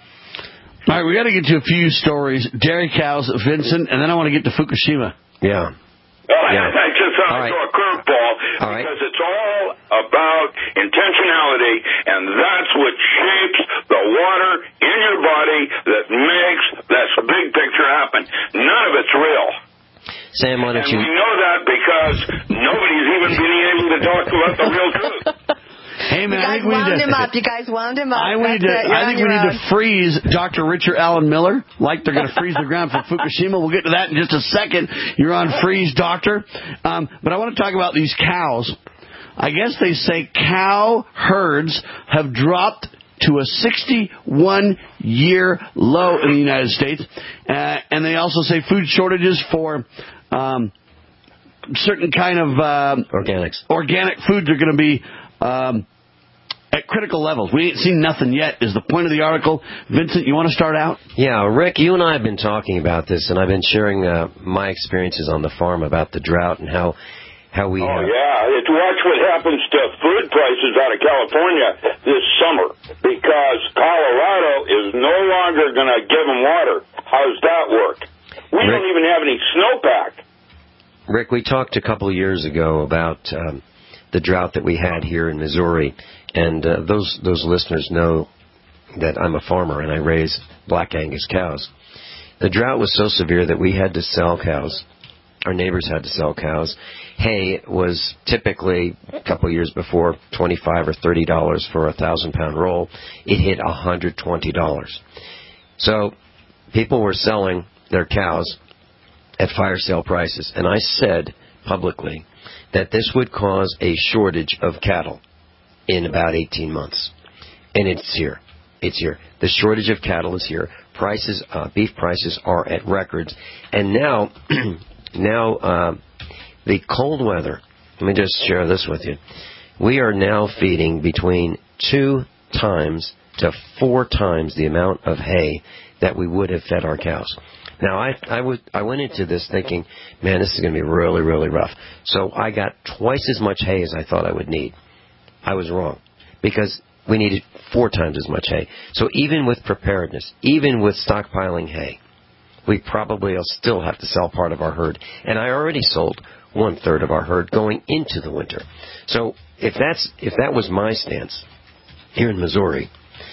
All right, we got to get to a few stories. Dairy cows, Vincent, and then I want to get to Fukushima. Yeah. Uh, Yeah. I just thought All I'd right. throw a curveball All right. because it's all about intentionality, and that's what shapes the water in your body that makes this big picture happen. None of it's real. Sam, why don't And you? we know that because nobody's even been able to talk about the real truth. Hey, man, You I guys think we wound need to. him up. You guys wound him up. I, we need to, That's it. You're I on think we your need own. to freeze Doctor Richard Allen Miller like they're going to freeze the ground for Fukushima. We'll get to that in just a second. You're on Freeze, Doctor. Um, but I want to talk about these cows. I guess they say cow herds have dropped to a sixty-one year low in the United States. Uh, and they also say food shortages for um, certain kind of uh, Organics. organic foods are going to be um, at critical levels. We ain't seen nothing yet is the point of the article. Vincent, you want to start out? Yeah, Rick, you and I have been talking about this, and I've been sharing uh, my experiences on the farm about the drought and how how we Oh, have. yeah. It's watch what happens to food prices out of California this summer because Colorado is no longer going to give them water. How's that work? We Rick, don't even have any snowpack. Rick, we talked a couple of years ago about um, the drought that we had here in Missouri, and uh, those those listeners know that I'm a farmer and I raise Black Angus cows. The drought was so severe that we had to sell cows. Our neighbors had to sell cows. Hay was typically, a couple of years before, twenty-five or thirty dollars for a thousand pound roll. It hit one hundred twenty dollars. So people were selling their cows at fire sale prices. And I said publicly that this would cause a shortage of cattle in about eighteen months. And it's here. It's here. The shortage of cattle is here. Prices, uh, beef prices are at records. And now, now uh, the cold weather, let me just share this with you. We are now feeding between two times to four times the amount of hay that we would have fed our cows. Now, I I, would, I went into this thinking, man, this is going to be really, really rough. So I got twice as much hay as I thought I would need. I was wrong because we needed four times as much hay. So even with preparedness, even with stockpiling hay, we probably will still have to sell part of our herd. And I already sold one-third of our herd going into the winter. So if that's if that was my stance here in Missouri,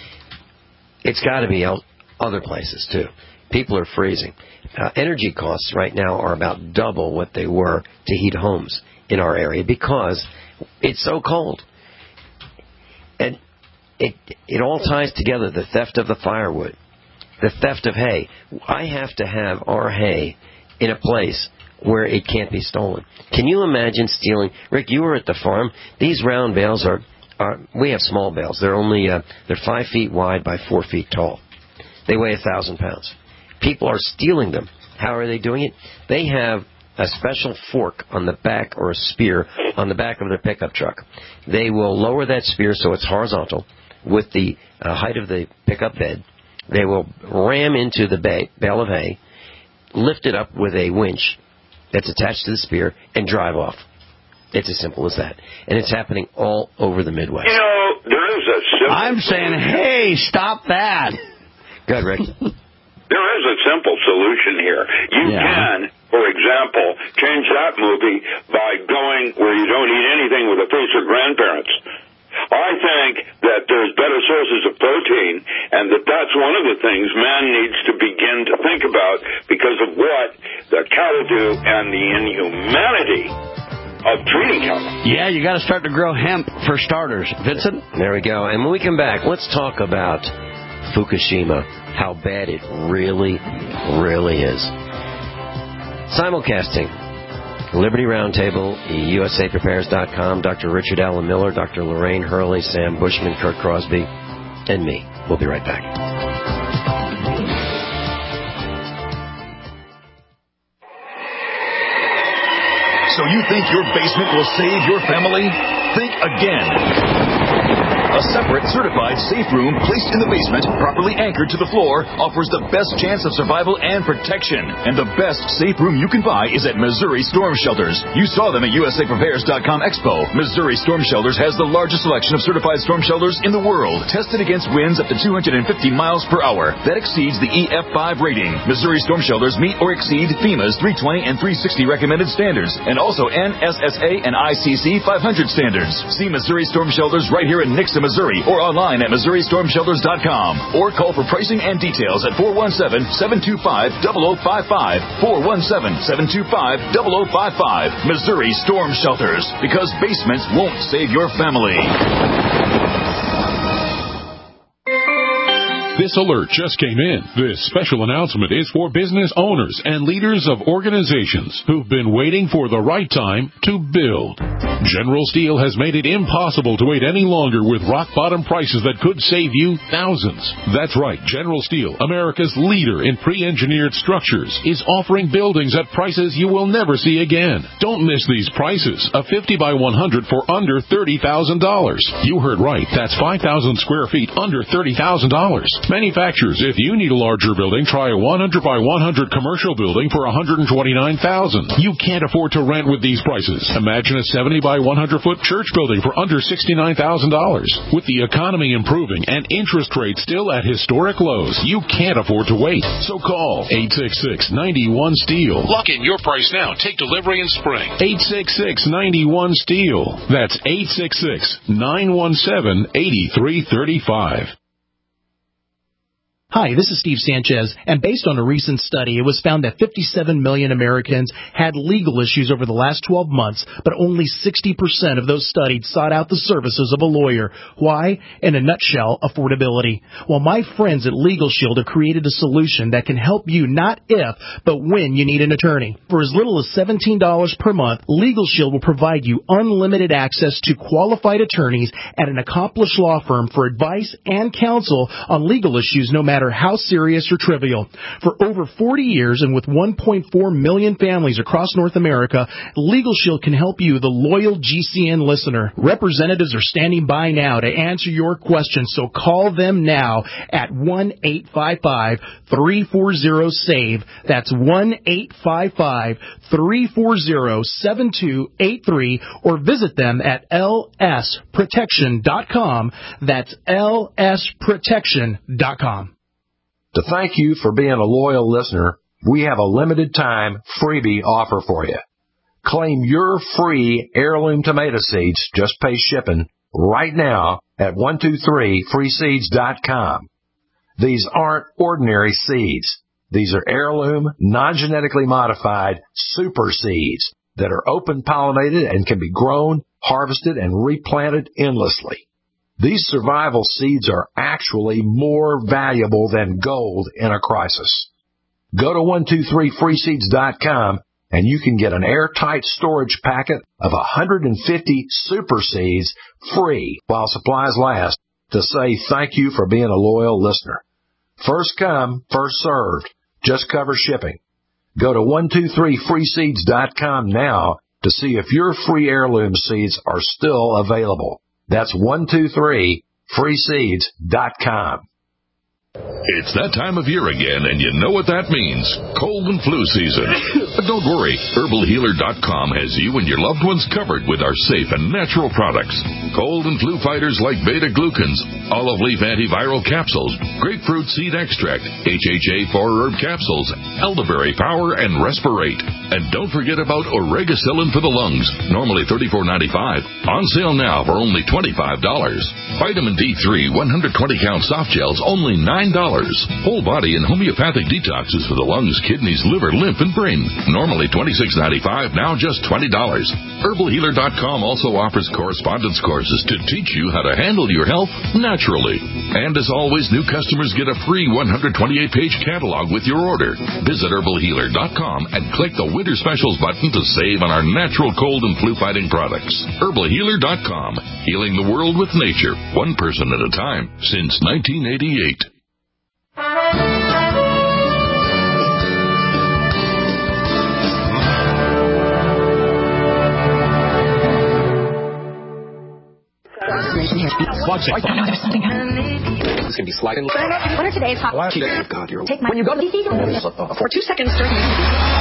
it's got to be out other places too. People are freezing. Uh, energy costs right now are about double what they were to heat homes in our area because it's so cold. And it it all ties together. The theft of the firewood, the theft of hay. I have to have our hay in a place where it can't be stolen. Can you imagine stealing? Rick, you were at the farm. These round bales are, are we have small bales. They're only uh, they're five feet wide by four feet tall. They weigh a thousand pounds. People are stealing them. How are they doing it? They have a special fork on the back, or a spear on the back of their pickup truck. They will lower that spear so it's horizontal with the uh, height of the pickup bed. They will ram into the ba- bale of hay, lift it up with a winch that's attached to the spear, and drive off. It's as simple as that. And it's happening all over the Midwest. You know, there is a simple I'm saying, hey, stop that. Go ahead, Rick. There is a simple solution here. You Yeah. can, for example, change that movie by going where you don't eat anything with a face of grandparents. I think that there's better sources of protein, and that that's one of the things man needs to begin to think about because of what the cattle do and the inhumanity of treating cattle. Yeah, you got to start to grow hemp for starters. Vincent? There we go. And when we come back, let's talk about Fukushima, how bad it really, really is. Simulcasting, Liberty Roundtable, U S A Prepares dot com, Doctor Richard Allen Miller, Doctor Lorraine Hurley, Sam Bushman, Kurt Crosby, and me. We'll be right back. So you think your basement will save your family? Think again. A separate, certified safe room placed in the basement, properly anchored to the floor, offers the best chance of survival and protection. And the best safe room you can buy is at Missouri Storm Shelters. You saw them at U S A Prepares dot com Expo. Missouri Storm Shelters has the largest selection of certified storm shelters in the world, tested against winds up to two hundred fifty miles per hour. That exceeds the E F five rating. Missouri Storm Shelters meet or exceed FEMA's three twenty and three sixty recommended standards, and also N S S A and I C C five hundred standards. See Missouri Storm Shelters right here in Nixa, Missouri, or online at Missouri Storm Shelters dot com, or call for pricing and details at four one seven, seven two five, zero zero five five, four one seven, seven two five, zero zero five five. Missouri Storm Shelters, because basements won't save your family. This alert just came in. This special announcement is for business owners and leaders of organizations who've been waiting for the right time to build. General Steel has made it impossible to wait any longer with rock-bottom prices that could save you thousands. That's right. General Steel, America's leader in pre-engineered structures, is offering buildings at prices you will never see again. Don't miss these prices. A fifty by one hundred for under thirty thousand dollars. You heard right. That's five thousand square feet under thirty thousand dollars. Manufacturers, if you need a larger building, try a one hundred by one hundred commercial building for one hundred twenty-nine thousand dollars. You can't afford to rent with these prices. Imagine a seventy by one hundred foot church building for under sixty-nine thousand dollars. With the economy improving and interest rates still at historic lows, you can't afford to wait. So call eight six six, nine one, STEEL. Lock in your price now. Take delivery in spring. eight six six, nine one, STEEL. That's eight six six, nine one seven, eight three three five. Hi, this is Steve Sanchez, and based on a recent study, it was found that fifty-seven million Americans had legal issues over the last twelve months, but only sixty percent of those studied sought out the services of a lawyer. Why? In a nutshell, affordability. Well, my friends at Legal Shield have created a solution that can help you not if, but when you need an attorney. For as little as seventeen dollars per month, Legal Shield will provide you unlimited access to qualified attorneys at an accomplished law firm for advice and counsel on legal issues, no matter how serious or trivial. For over forty years and with one point four million families across North America, Legal Shield can help you, the loyal G C N listener. Representatives are standing by now to answer your questions, so call them now at one eight five five, three four zero, SAVE. That's one eight five five, three four zero, seven two eight three, or visit them at L S protection dot com. That's L S protection dot com. To thank you for being a loyal listener, we have a limited time freebie offer for you. Claim your free heirloom tomato seeds, just pay shipping, right now at one two three free seeds dot com. These aren't ordinary seeds. These are heirloom, non-genetically modified super seeds that are open pollinated and can be grown, harvested, and replanted endlessly. These survival seeds are actually more valuable than gold in a crisis. Go to one two three free seeds dot com and you can get an airtight storage packet of one hundred fifty super seeds free while supplies last to say thank you for being a loyal listener. First come, first served. Just cover shipping. Go to one two three free seeds dot com now to see if your free heirloom seeds are still available. That's one two three free seeds dot com. It's that time of year again, and you know what that means. Cold and flu season. But don't worry. Herbal Healer dot com has you and your loved ones covered with our safe and natural products. Cold and flu fighters like beta-glucans, olive leaf antiviral capsules, grapefruit seed extract, H H A four herb capsules, elderberry power, and respirate. And don't forget about Oregacillin for the lungs, normally thirty-four ninety-five. On sale now for only twenty-five dollars. Vitamin D three one hundred twenty count soft gels, only nine dollars. Whole body and homeopathic detoxes for the lungs, kidneys, liver, lymph, and brain. Normally twenty-six ninety-five, now just twenty dollars. Herbal Healer dot com also offers correspondence courses to teach you how to handle your health naturally. And as always, new customers get a free one hundred twenty-eight page catalog with your order. Visit Herbal Healer dot com and click the Winter Specials button to save on our natural cold and flu fighting products. Herbal Healer dot com. Healing the world with nature, one person at a time, since nineteen eighty-eight. Watch it. There's something happening. It's going to be sliding. What are today's hot? God, you're... Take my... When you go to the D C, for two seconds during the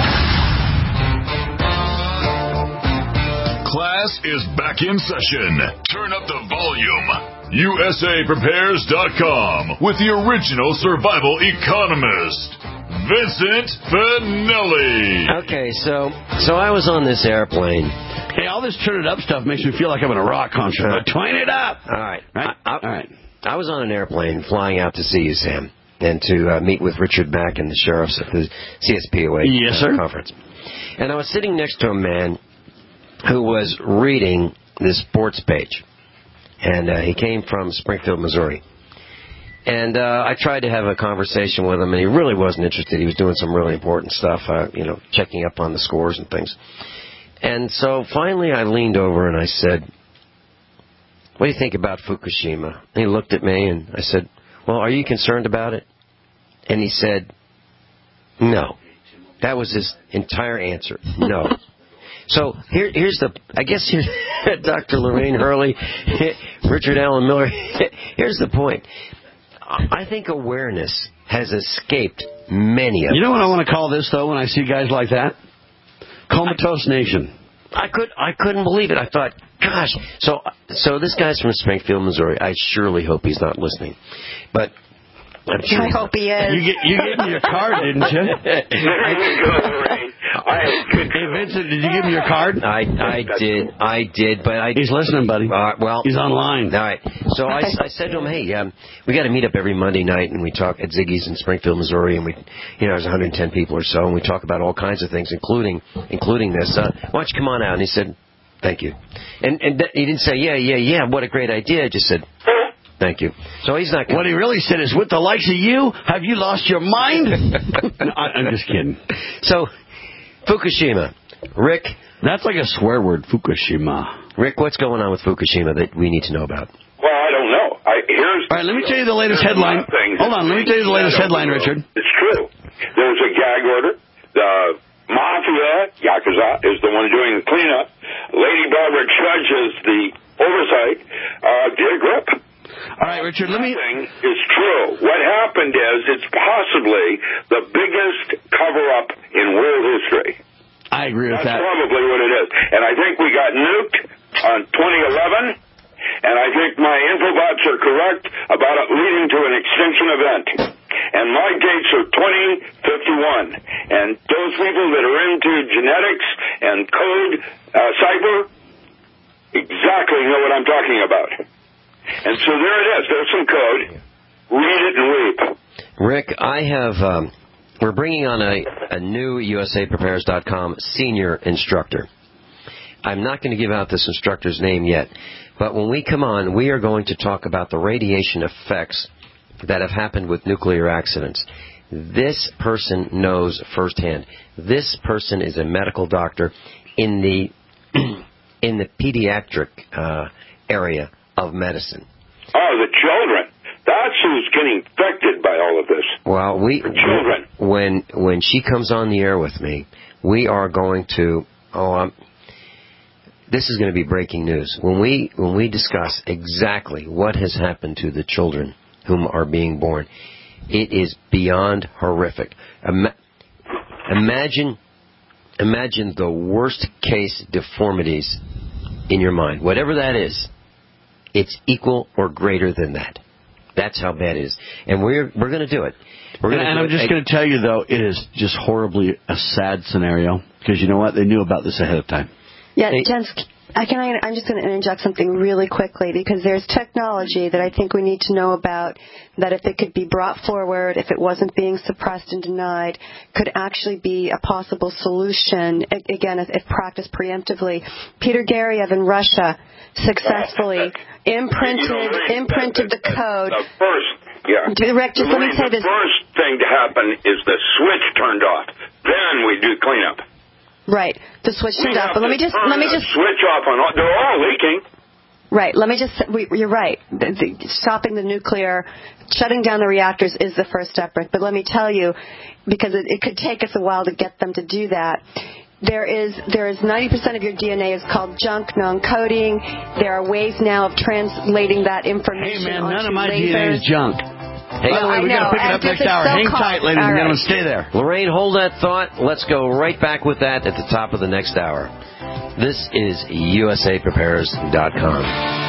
Class is back in session. Turn up the volume. U S A Prepares dot com with the original survival economist, Vincent Finelli. Okay, so so I was on this airplane. Hey, all this turn it up stuff makes me feel like I'm in a rock concert. Uh, but twine it up. All right. Right? I, I, all right. I was on an airplane flying out to see you, Sam, and to uh, meet with Richard Mack and the sheriffs at the C S P O A yes, uh, sir. conference. And I was sitting next to a man who was reading this sports page. And uh, he came from Springfield, Missouri. And uh, I tried to have a conversation with him, and he really wasn't interested. He was doing some really important stuff, uh, you know, checking up on the scores and things. And so finally I leaned over and I said, what do you think about Fukushima? And he looked at me and I said, well, are you concerned about it? And he said, no. That was his entire answer, no. So here, here's the, I guess, here's, Doctor Lorraine Hurley, Richard Allen Miller, here's the point. I think awareness has escaped many of us. You know what I want to call this, though, when I see guys like that? Comatose I, Nation. I, could, I couldn't believe it. I thought, gosh. So, so this guy's from Springfield, Missouri. I surely hope he's not listening. But... I'm sure I hope he is. You, get, you gave me your card, didn't you? Hey, Vincent, did you give me your card? I, I did. I did, but I... He's listening, buddy. Uh, well, he's online. All right. So I, I said to him, hey, um, we got to meet up every Monday night, and we talk at Ziggy's in Springfield, Missouri, and we, you know, there's one hundred ten people or so, and we talk about all kinds of things, including including this. Uh, why don't you come on out? And he said, thank you. And, and th- he didn't say, yeah, yeah, yeah, what a great idea. He just said... Thank you. So he's not. What he really said is, with the likes of you, have you lost your mind? No, I'm just kidding. So, Fukushima, Rick. That's like a swear word, Fukushima. Rick, what's going on with Fukushima that we need to know about? Well, I don't know. I, here's. All right, let me tell you the latest headline. Hold on, let me tell you the latest headline, Richard. It's true. There's a gag order. The mafia, Yakuza, is the one doing the cleanup. Lady Barbara Judge is the oversight. Uh, dear grip. All right, Richard, let me... Nothing is true. What happened is it's possibly the biggest cover-up in world history. I agree with That's that. That's probably what it is. And I think we got nuked on twenty eleven, and I think my infobots are correct about it leading to an extinction event. And my dates are twenty fifty-one. And those people that are into genetics and code, uh, cyber, exactly know what I'm talking about. And so there it is. There's some code. Read it and weep. Rick, I have, um, we're bringing on a, a new U S A Prepares dot com senior instructor. I'm not going to give out this instructor's name yet, but when we come on, we are going to talk about the radiation effects that have happened with nuclear accidents. This person knows firsthand. This person is a medical doctor in the in the pediatric uh, area of medicine. Oh, the children. That's who's getting affected by all of this. Well, we, the children. when when she comes on the air with me, we are going to. Oh, I'm. This is going to be breaking news. When we when we discuss exactly what has happened to the children whom are being born, it is beyond horrific. Ima- imagine, imagine the worst case deformities in your mind. Whatever that is, it's equal or greater than that. That's how bad it is. And we're we're going to do it. We're and gonna and do I'm just it. going to tell you, though, it is just horribly a sad scenario. Because you know what? They knew about this ahead of time. Yeah, Jens, I can, I, I'm just going to interject something really quickly because there's technology that I think we need to know about that if it could be brought forward, if it wasn't being suppressed and denied, could actually be a possible solution, again, if, if practiced preemptively. Peter Garyev in Russia successfully imprinted imprinted the code. The first, yeah. Rick, just let me say this. The first thing to happen is the switch turned off. Then we do cleanup. Right, the switch turned off. But let me just let me just switch off on all. They're all leaking. Right. Let me just. We, you're right. The, the, stopping the nuclear, shutting down the reactors is the first step, Rick. But let me tell you, because it, it could take us a while to get them to do that. There is there is ninety percent of your D N A is called junk non-coding. There are ways now of translating that information. Hey man, onto none of my lasers. D N A is junk. Hey, by the way, we got to pick it up next hour. So Hang called. tight, ladies All and right. gentlemen. Stay there. Lorraine, hold that thought. Let's go right back with that at the top of the next hour. This is U S A Prepares dot com.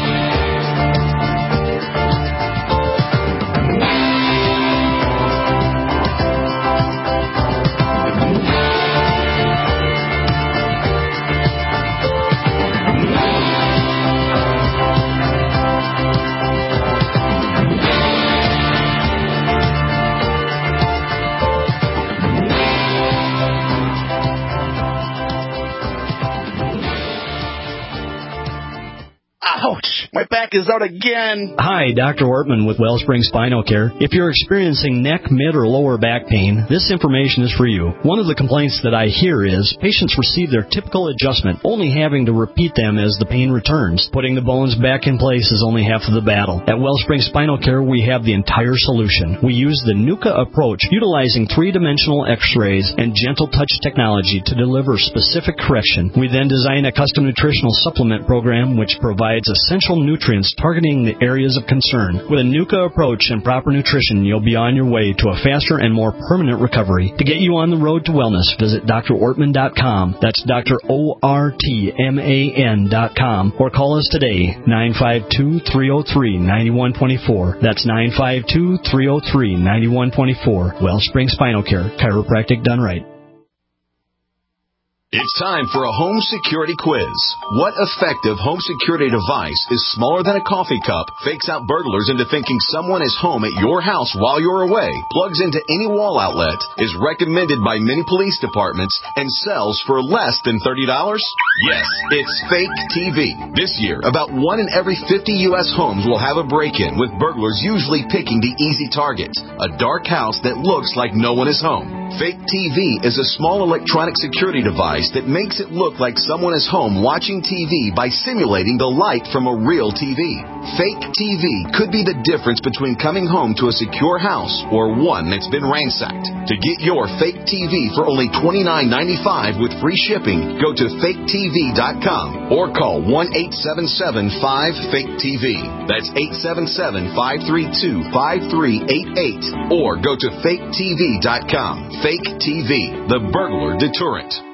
Ouch! My back is out again. Hi, Doctor Ortman with Wellspring Spinal Care. If you're experiencing neck, mid, or lower back pain, this information is for you. One of the complaints that I hear is patients receive their typical adjustment, only having to repeat them as the pain returns. Putting the bones back in place is only half of the battle. At Wellspring Spinal Care, we have the entire solution. We use the NUCA approach, utilizing three-dimensional x-rays and gentle touch technology to deliver specific correction. We then design a custom nutritional supplement program which provides essential nutrients targeting the areas of concern. With a NUCA approach and proper nutrition, you'll be on your way to a faster and more permanent recovery. To get you on the road to wellness, visit D R ortman dot com. That's D R O R T M A N dot com. Or call us today, nine five two, three oh three, nine one two four. That's nine five two, three oh three, nine one two four. Wellspring Spinal Care, chiropractic done right. It's time for a home security quiz. What effective home security device is smaller than a coffee cup, fakes out burglars into thinking someone is home at your house while you're away, plugs into any wall outlet, is recommended by many police departments, and sells for less than thirty dollars? Yes, it's Fake T V. This year, about one in every fifty U S homes will have a break-in, with burglars usually picking the easy target, a dark house that looks like no one is home. Fake T V is a small electronic security device that makes it look like someone is home watching T V by simulating the light from a real T V. Fake T V could be the difference between coming home to a secure house or one that's been ransacked. To get your Fake T V for only twenty-nine ninety-five with free shipping, go to fake T V dot com or call one eight seven seven, five, fake T V. That's eight seven seven, five three two, five three eight eight or go to fake T V dot com. Fake T V, the burglar deterrent.